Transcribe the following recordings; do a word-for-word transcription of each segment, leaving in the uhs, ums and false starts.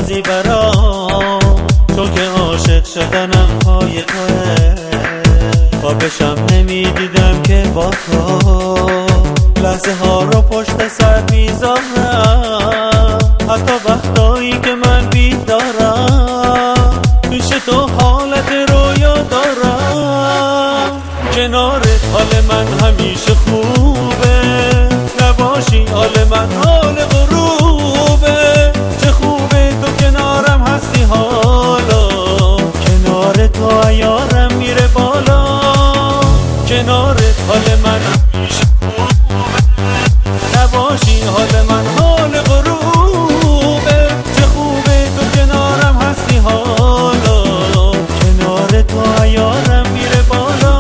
بازی برام، تو که عاشق شدنم پای توه. خوابشم نمیدیدم که با تو لحظه ها رو پشت سر میذارم، حتی وقتایی که من بیدارم پیش تو حالت رویا دارم. کنارت حال من همیشه خوبه، نباشی حال من حال غروبه. چه خوبه تو کنارم هستی حالا، کنار تو عیارم میره بالا. کنارت حال من همیشه خوبه، نباشی حال من حال غروبه. چه خوبه تو کنارم هستی حالا، کنار تو عیارم میره بالا.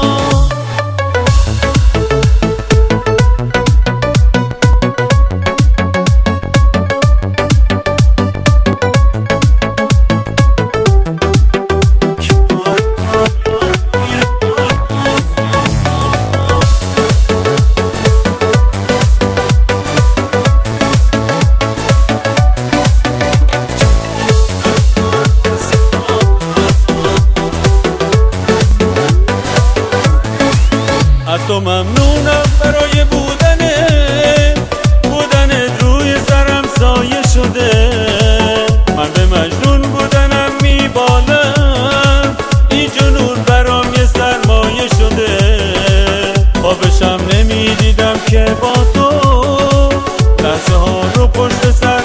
از تو ممنونم برای بودنه، بودنه روی سرم سایه شده. من به مجنون بودنم میبالم، این جنون برام یه سرمایه شده. خوابشم نمیدیدم که با تو لحظه ها رو پشت سر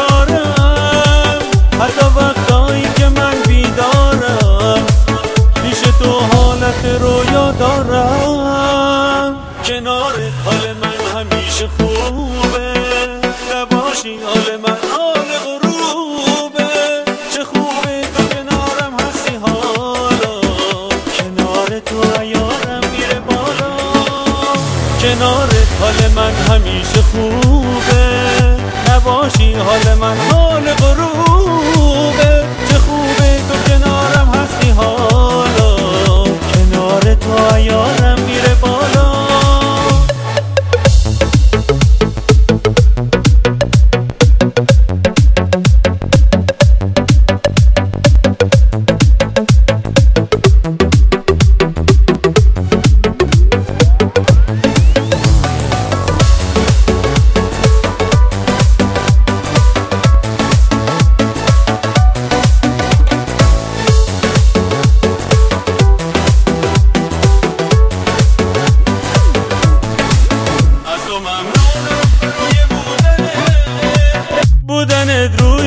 میذارم، حتی وقتایی که من بیدارم پیش تو حالت رویا دارم. کنارت حال من همیشه خوبه، نباشی حال من حال غروبه. چه خوبه تو کنارم هستی حالا، کنار تو عیارم میره بالا. کنارت حال من همیشه خوبه، نباشی حال من حال غروبه. چه خوبه تو کنارم هستی حالا، کنار تو عیارم میره بالا. بودنت رو